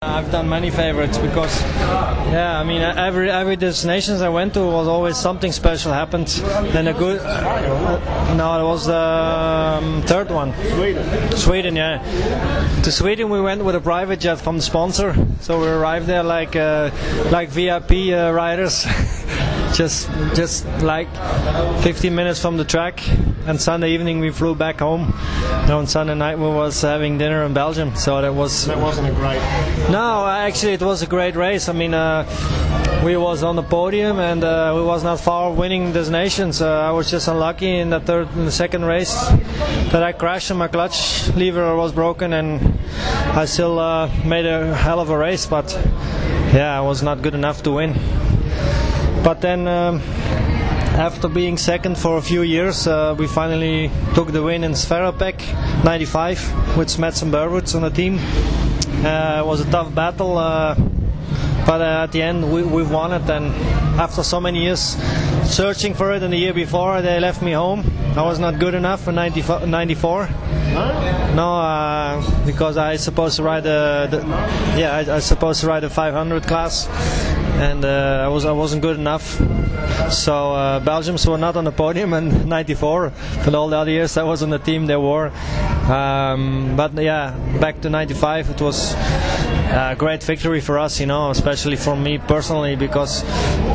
I've done many favorites because, yeah, I mean, every destinations I went to was always something special happened. Then a good, no, it was the third one. Sweden, yeah. To Sweden we went with a private jet from the sponsor, so we arrived there like VIP riders. just like 15 minutes from the track, and Sunday evening we flew back home. And on Sunday night we was having dinner in Belgium, so that wasn't a great. No, actually it was a great race. I mean, we was on the podium and we was not far winning this nation. So I was just unlucky in the second race that I crashed and my clutch lever was broken, and I still made a hell of a race, but yeah, I was not good enough to win. But then after being second for a few years, we finally took the win in Sverapec 95 with Smets and Burwoods on the team. It was a tough battle, but at the end we won it, and after so many years searching for it, and the year before they left me home. I was not good enough for 94. No, because I supposed to ride I supposed to ride a 500 class, and I wasn't good enough. So Belgians were not on the podium in 94, but all the other years I was on the team they were. But yeah, back to 95, it was a great victory for us, you know, especially for me personally, because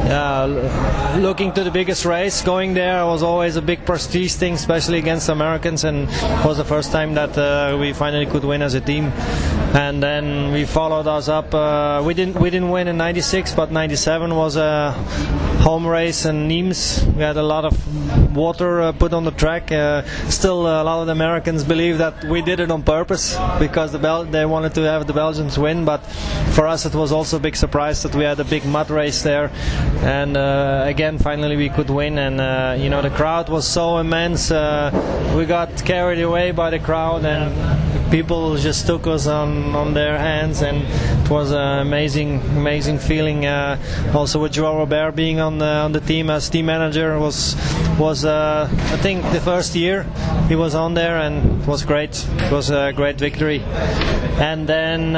looking to the biggest race, going there was always a big prestige thing, especially against the Americans, and it was the first time that we finally could win as a team. And then we followed us up. We didn't win in 96, but 97 was a home race in Nimes. We had a lot of water put on the track. Still, a lot of the Americans believe that we did it on purpose because they wanted to have the Belgians win. But for us, it was also a big surprise that we had a big mud race there. And again, finally we could win. And you know, the crowd was so immense. We got carried away by the crowd, and people just took us on their hands, and it was an amazing feeling. Also with Joao Robert being on the team as team manager was I think the first year he was on there, and it was great. It was a great victory. And then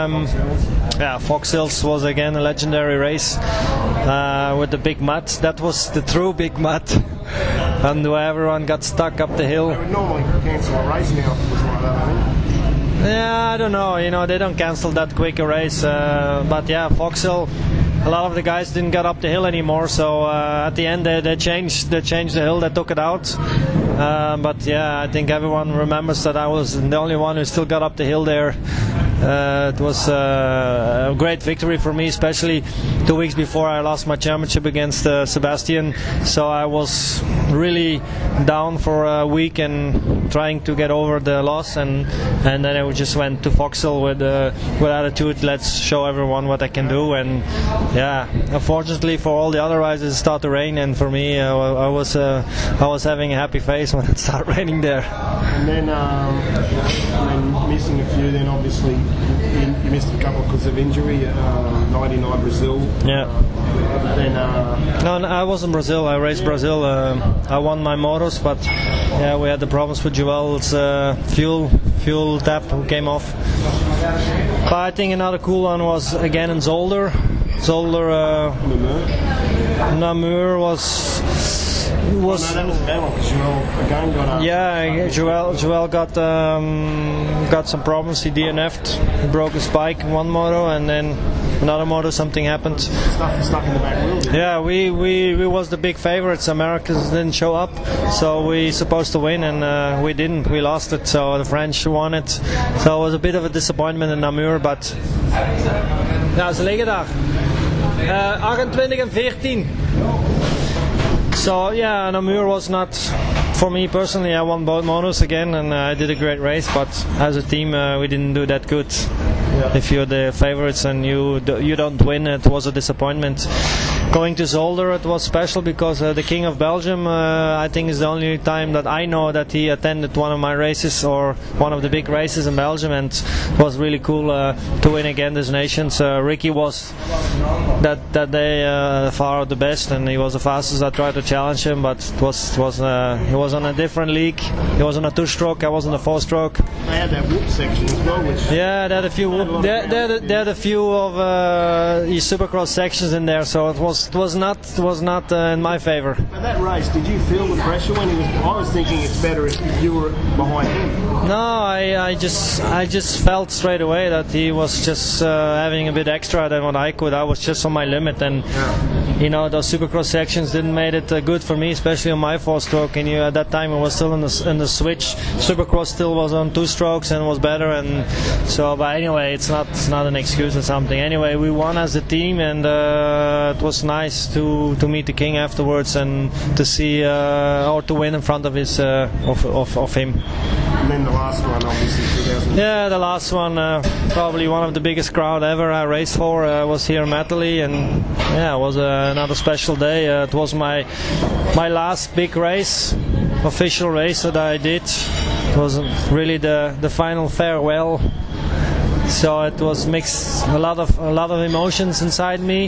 Fox Hills was again a legendary race with the big mud. That was the true big mud, and everyone got stuck up the hill. They would normally cancel a race now if it was like that, I think. Yeah, I don't know. You know, they don't cancel that quick a race. But yeah, Fox Hill, a lot of the guys didn't get up the hill anymore. So at the end, they changed the hill. They took it out. But yeah, I think everyone remembers that I was the only one who still got up the hill there. It was a great victory for me, especially 2 weeks before I lost my championship against Sebastian. So I was really down for a week and trying to get over the loss, and then I just went to Fox Hill with attitude. Let's show everyone what I can do. And yeah, unfortunately for all the other riders, it started to rain, and for me, I was having a happy face when it started raining there. And then missing a few. Then obviously you missed a couple because of injury. 99 Brazil. Yeah. No, I was in Brazil. I raced Brazil. I won my motos, but yeah, we had the problems with Joel's fuel tap came off. But I think another cool one was again in Zolder. Namur was. No, that was a bad one because Joel again got up. Yeah, Joel got some problems. He DNF'd. He broke his bike in one moto, and then another moto something happened. Stuck in the back wheel. Yeah, we was the big favorites. Americans didn't show up, so we supposed to win, and we didn't. We lost it. So the French won it. So it was a bit of a disappointment in Namur, but ja, ze liggen daar. 28 en 14. So yeah, Namur was not for me personally. I won both motos again, and I did a great race. But as a team, we didn't do that good. Yeah. If you're the favorites and you don't win, it was a disappointment. going to Zolder, it was special because the King of Belgium, I think, is the only time that I know that he attended one of my races or one of the big races in Belgium, and it was really cool to win again this Nations. Ricky was that day far the best, and he was the fastest. I tried to challenge him, but he was on a different league. He was on a 2-stroke, I was on a 4-stroke. They had that whoop section as well, which yeah, they had a few they had a few of Supercross sections in there, so it was not in my favor. But that race, did you feel the pressure when he was? I was thinking it's better if you were behind him. No, I just felt straight away that he was just having a bit extra than what I could. I was just on my limit, and you know, those Supercross sections didn't make it good for me, especially on my 4-stroke. And at that time, I was still in the switch. Supercross still was on 2 strokes and was better, and so. But anyway, it's not an excuse or something. Anyway, we won as a team, and it was nice to meet the King afterwards and to see or to win in front of his of him. And then the last one, obviously, 2000. Yeah, the last one, probably one of the biggest crowd ever I raced for, was here in Matterley, and yeah, it was another special day. It was my last big race, official race that I did. It was really the final farewell. So it was mixed, a lot of emotions inside me.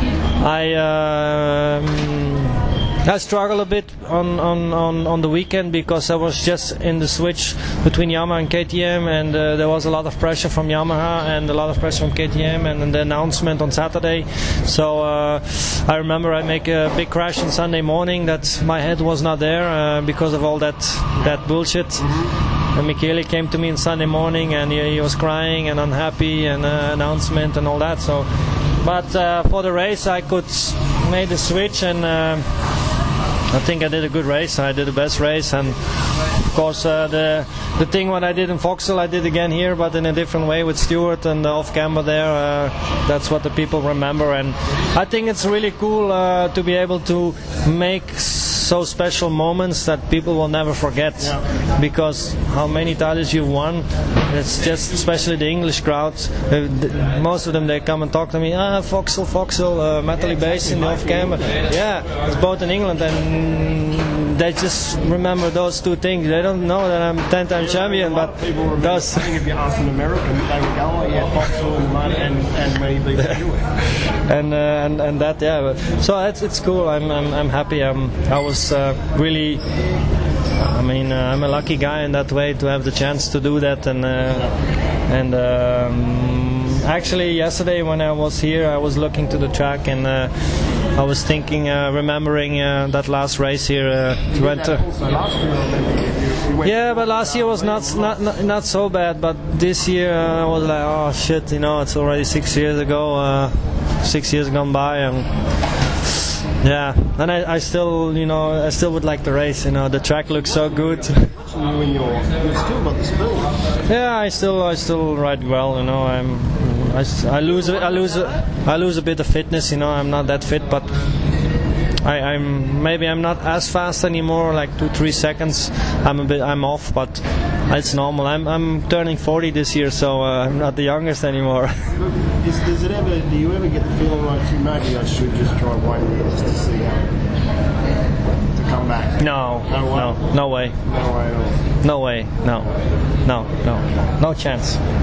I struggled a bit on the weekend because I was just in the switch between Yamaha and KTM, and there was a lot of pressure from Yamaha and a lot of pressure from KTM, and then the announcement on Saturday. So I remember I make a big crash on Sunday morning that my head was not there because of all that bullshit. And Michele came to me on Sunday morning, and he was crying and unhappy, and announcement and all that. So, but for the race, I could make the switch, and I think I did a good race. I did the best race, and of course the thing what I did in Vauxhall, I did again here, but in a different way with Stewart and off camber there. That's what the people remember, and I think it's really cool to be able to make so special moments that people will never forget. Because how many titles you've won, it's just, especially the English crowds, most of them, they come and talk to me, Vauxhall, Matterley Basin, in the off camber. Yeah, it's both in England, and they just remember those two things. They don't know that I'm 10-time champion, but people remember. those. I think if you ask an American, they would go, "Oh yeah, Vauxhall and mud and maybe the US." and that, yeah. But, so it's cool. I'm happy. I was really. I mean, I'm a lucky guy in that way to have the chance to do that, and actually yesterday when I was here, I was looking to the track, and I was thinking, remembering that last race here. Yeah, but last year was not so bad, but this year I was like, oh shit, it's already 6 years ago, 6 years gone by, and yeah, and I still, I still would like to race. The track looks so good. You've still got the speed. Yeah, I still ride well. I lose a bit of fitness. I'm not that fit, but I'm not as fast anymore. Like 2-3 seconds, I'm off, but it's normal. I'm turning 40 this year, so I'm not the youngest anymore. Do you ever get the feeling like maybe I should just try 1 year just to see how to come back? No way. No way at all. No way. No chance.